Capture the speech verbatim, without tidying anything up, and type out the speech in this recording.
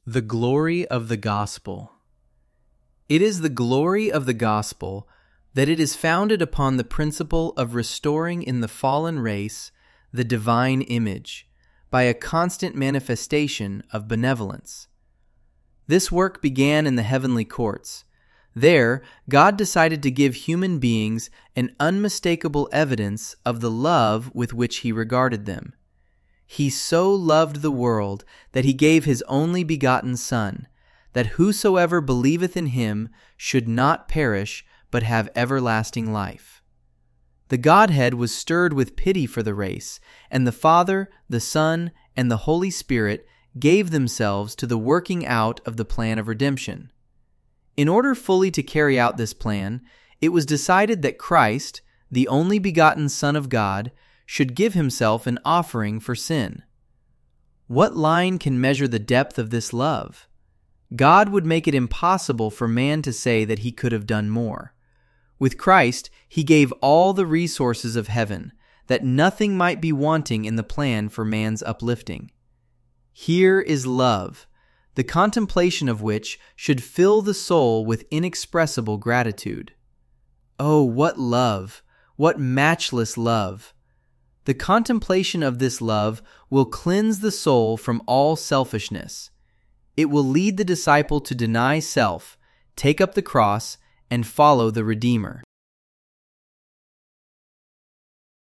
The glory of the gospel. It is the glory of the gospel that it is founded upon the principle of restoring in the fallen race the divine image by a constant manifestation of benevolence. This work began in the heavenly courts. There, God decided to give human beings an unmistakable evidence of the love with which He regarded them. He so loved the world that He gave His only begotten Son, that whosoever believeth in Him should not perish, but have everlasting life. The Godhead was stirred with pity for the race, and the Father, the Son, and the Holy Spirit gave themselves to the working out of the plan of redemption. In order fully to carry out this plan, it was decided that Christ, the only begotten Son of God, should give Himself an offering for sin. What line can measure the depth of this love? God would make it impossible for man to say that he could have done more. With Christ, He gave all the resources of heaven, that nothing might be wanting in the plan for man's uplifting. Here is love, the contemplation of which should fill the soul with inexpressible gratitude. Oh, what love! What matchless love! The contemplation of this love will cleanse the soul from all selfishness. It will lead the disciple to deny self, take up the cross, and follow the Redeemer.